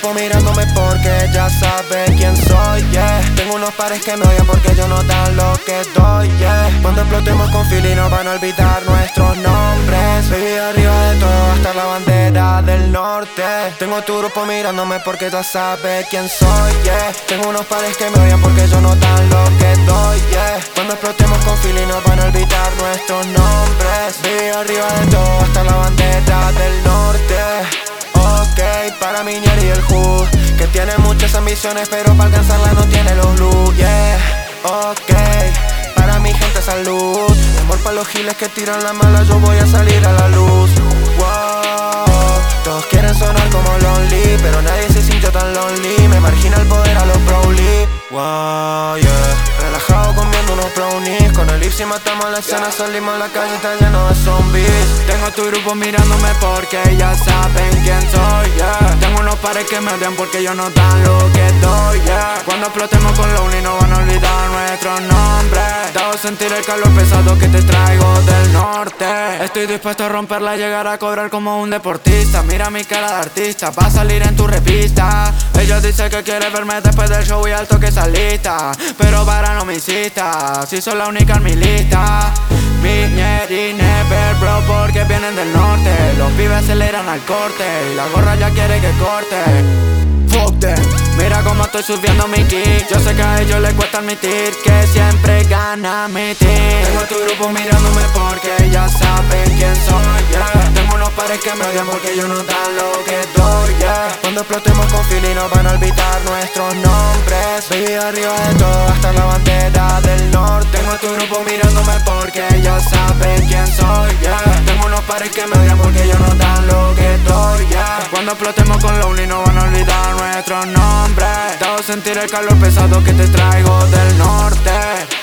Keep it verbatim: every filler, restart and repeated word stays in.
grupo mirándome porque ya saben quién soy, yeah. Tengo unos pares que me odian porque yo no dan lo que doy, yeah. Cuando explotemos con Philly no van a olvidar nuestros nombres. Baby, arriba de todo hasta la bandera del norte. Tengo tu grupo mirándome porque ya sabe quién soy, yeah. Tengo unos pares que me odian porque yo no dan lo que doy, yeah. Cuando explotemos con Philly no van a olvidar nuestros nombres. Baby, arriba de todo hasta la bandera del norte. Ok, para Miñeri y el Hood, que tiene muchas ambiciones pero para alcanzarla no tiene los luz, yeah. Ok, para mi gente salud. Amor para los giles que tiran la mala, yo voy a salir a la luz. Wow, todos quieren sonar como Lonely, pero nadie se sintió tan lonely. Me margina el poder a los Broly. Wow, yeah. Relajado comiendo unos brownies. Con el Ipsy matamos la escena, salimos a la calle, está lleno de zombies. Tengo tu grupo mirándome porque ya saben quién soy, yeah. Tengo unos pares que me odian porque yo no dan lo que doy, yeah. Cuando explotemos con Lonely no van a olvidar nuestros nombres. Te hago sentir el calor pesado que te traigo del norte. Estoy dispuesto a romperla, llegar a cobrar como un deportista. Mira mi cara de artista, va a salir en tu revista. Ella dice que quiere verme después del show y alto que salita, pero para no me insista, si soy la única en mi lista. Miñeri, Never, bro, porque vienen del norte. Los pibes aceleran al corte y la gorra ya quiere que corte. Fuck them. Mira cómo estoy subiendo mi kick. Yo sé que a ellos les cuesta admitir que siempre gana mi team. Tengo tu grupo mirándome porque ya saben quién soy, yeah. Tengo unos pares que me odian porque yo no dan lo que doy, yeah. Cuando explotemos con Philly no van a olvidar nuestros nombres. Baby, arriba de todo hasta la bandera del norte. Tengo tu grupo mirándome porque ya saben quién soy, yeah. Tengo unos pares que me odian porque yo no dan lo que doy, yeah. Cuando explotemos con Lonely no van a olvidar nuestros nombres. Te hago sentir el calor pesado que te traigo del norte.